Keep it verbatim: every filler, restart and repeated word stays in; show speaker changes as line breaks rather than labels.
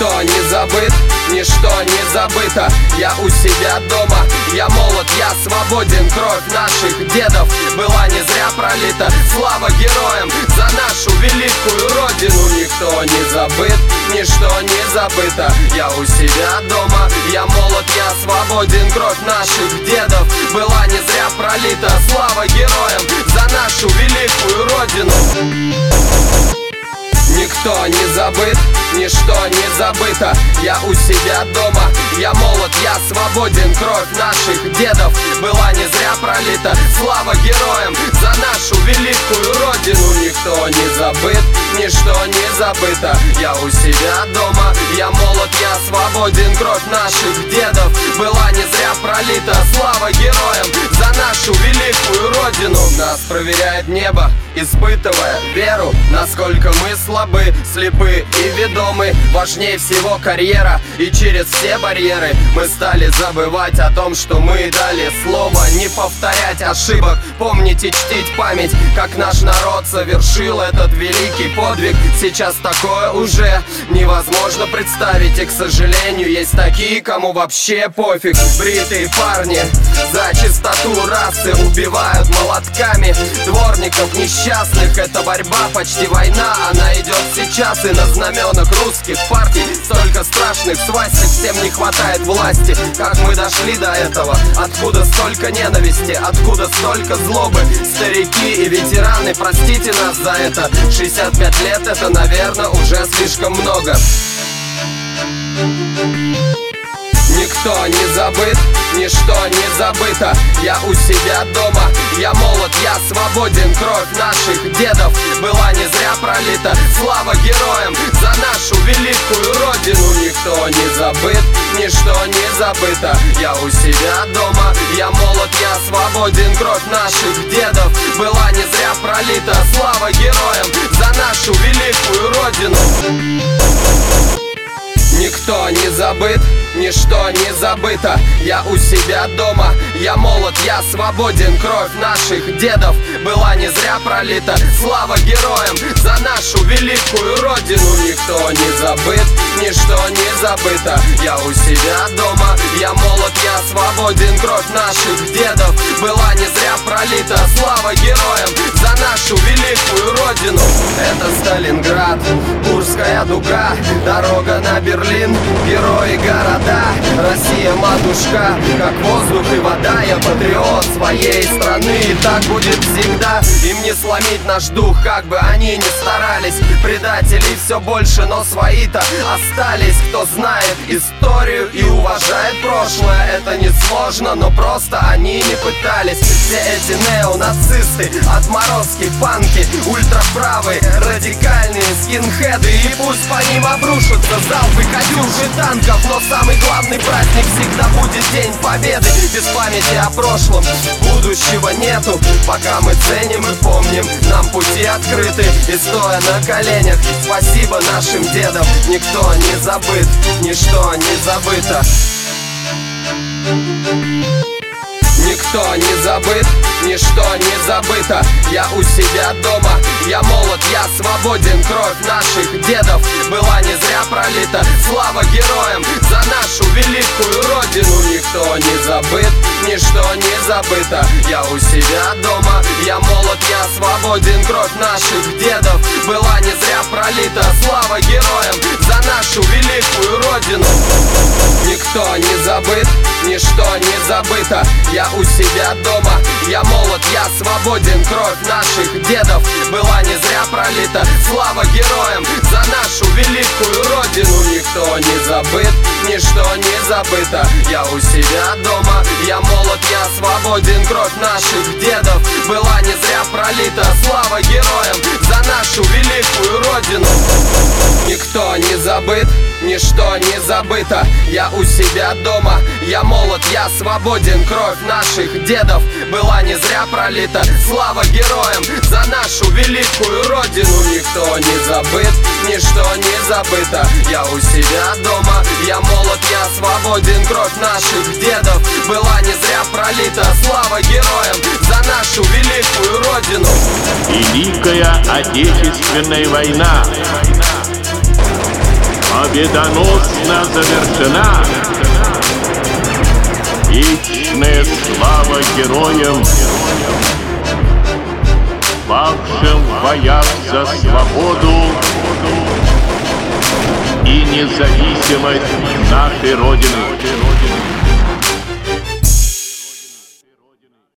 Никто не забыт, ничто не забыто. Я у себя дома, я молод, я свободен. Кровь наших дедов была не зря пролита. Слава героям за нашу великую родину. Никто не забыт, ничто не забыто. Я у себя дома, я молод, я свободен. Кровь наших дедов была не зря пролита. Слава героям за нашу великую родину. Никто не забыт, ничто не забыто. Я у себя дома, я молод, я свободен. Кровь наших дедов была не зря пролита. Слава героям за нашу великую родину. Никто не забыт, ничто не забыто. Я у себя дома, я молод, я свободен. Кровь наших дедов была не зря пролита. Слава героям за нашу великую родину. Нас проверяет небо, испытывая веру, насколько мы слабы, слепы и ведомы. Важнее всего карьера, и через все барьеры мы стали забывать о том, что мы дали слово не повторять ошибок, помнить и чтить память, как наш народ совершил этот великий подвиг. Сейчас такое уже невозможно представить, и, к сожалению, есть такие, кому вообще пофиг. Бритые парни за чистоту расы убивают молотками дворников несчастных. Это борьба, почти война, она идет сейчас. И на знаменах русских партий столько страшных свастик. Всем не хватает власти. Как мы дошли до этого? Откуда столько ненависти? Откуда столько злобы? Старики и ветераны, простите нас за это. шестьдесят пять лет, это, наверное, уже слишком много. Никто не забыт, ничто не забыто. Я у себя дома, я молод, я свободен. Кровь наших дедов была не зря пролита. Слава героям за нашу великую родину. Никто не забыт, ничто не забыто. Я у себя дома, я молод, я свободен. Кровь наших дедов была не зря пролита. Слава героям за нашу великую родину. Никто не забыт, ничто не забыто. Я у себя дома, я молод, я свободен. Кровь наших дедов была не зря пролита. Слава героям за нашу великую родину. Никто не забыт, ничто не забыто. Я у себя дома, я молод, я свободен. Кровь наших дедов была не зря пролита. Слава героям за нашу великую родину. Это Сталинград, Курская дуга, дорога на Берлин, герои города. Россия матушка, как воздух и вода. Я патриот своей страны, и так будет всегда. Им не сломить наш дух, как бы они ни старались. Предателей все больше, но свои-то остались. Кто знает историю и уважает прошлое, это не сложно, но просто они не пытались. Все эти неонацисты, отморозки, панки, ультраправые, радикальные скинхеды. И пусть по ним обрушатся залпы катюши танков, но самый главный праздник всегда будет День Победы. Без памяти о прошлом будущего нету. Пока мы ценим и помним, нам пути открыты. И стоя на коленях, спасибо нашим дедам. Никто не забыт, ничто не забыто. Никто не забыт, ничто не забыто. Я у себя дома, я молод, я свободен. Кровь наших дедов была не зря пролита. Слава героям за нашу великую родину. Никто не забыт, ничто не забыто. Я у себя дома, я молод, я свободен. Кровь наших дедов была не зря пролита. Слава героям за нашу великую родину. Никто не забыт, ничто не забыто. Я у себя дома, я молод, я свободен. Кровь наших дедов была не зря пролита. Слава героям за нашу великую родину. Никто не забыт, ничто не забыто. Я у себя дома, я молод, я свободен. Кровь наших дедов была не зря пролита. Слава героям за нашу великую родину. Никто не забыт, ничто не забыто. Я у себя дома, я молод, я свободен. Кровь наших дедов была не зря пролита. Слава героям за нашу великую родину. Никто не забыт, ничто не забыто. Я у себя дома, я молод, я свободен. Кровь наших дедов была не зря пролита. Слава героям за нашу великую родину.
Великая Отечественная война. победоносно завершена. Вечная слава героям, павшим в боях за свободу и независимость нашей Родины.